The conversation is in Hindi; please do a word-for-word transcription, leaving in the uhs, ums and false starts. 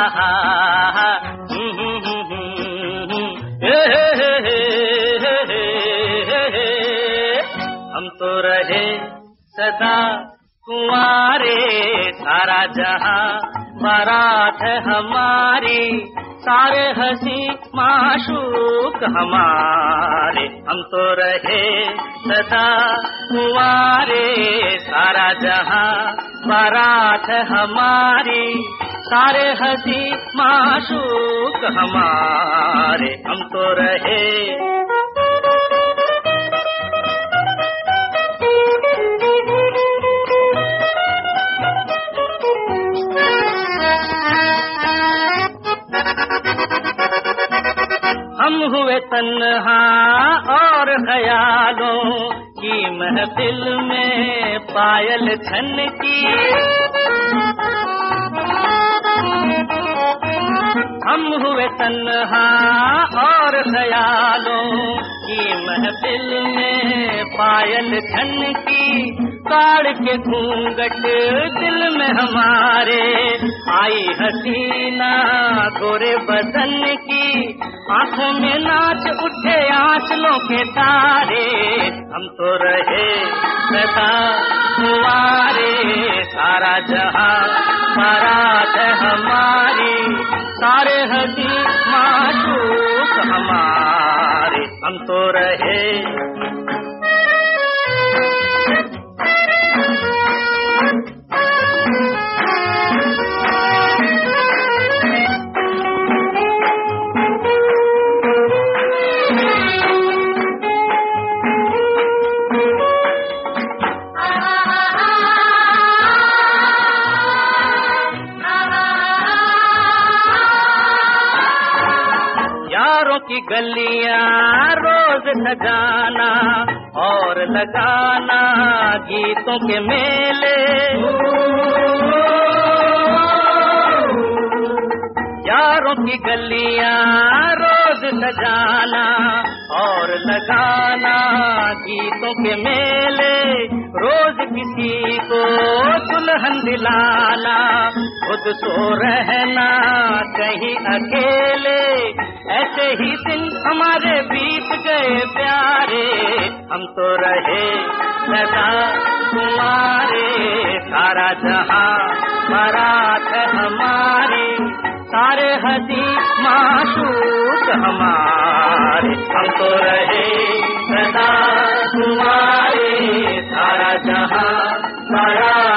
हम तो रहे सदा कुंवारे, सारा जहां बारात है हमारी, सारे हंसी माशूक हमारे। हम तो रहे सदा कुंवारे, सारा जहां बारात है हमारी, सारे हंसी माशूक हमारे। हम तो रहे हम हुए तन्हा और ख्यालों की महफिल में पायल छनकी, हम हुए तन्हा और ख्यालों की महफिल में पायल छनकी, काढ़ के घूंघट दिल में हमारे, आई हसीना गोरे बदन की, आंखों में नाच उठे आंचलों के तारे। हम तो रहे सदा कुंवारे, सारा जहां बारात है हमारी, सारे हंसी माशूक हमारे। हम तो रहे की गलियां रोज सजाना और लगाना गीतों के मेले, यारों की गलियां रोज सजाना और लगाना गीतों के मेले, रोज किसी को दुल्हन दिलाना, खुद सो रहना कहीं अकेले, ऐसे ही दिन हमारे बीत गए प्यारे। हम तो रहे सदा कुंवारे, सारा जहां बारात है हमारी, सारे हंसी माशूक हमारे। हम तो रहे सदा कुंवारे, सारा जहां बारात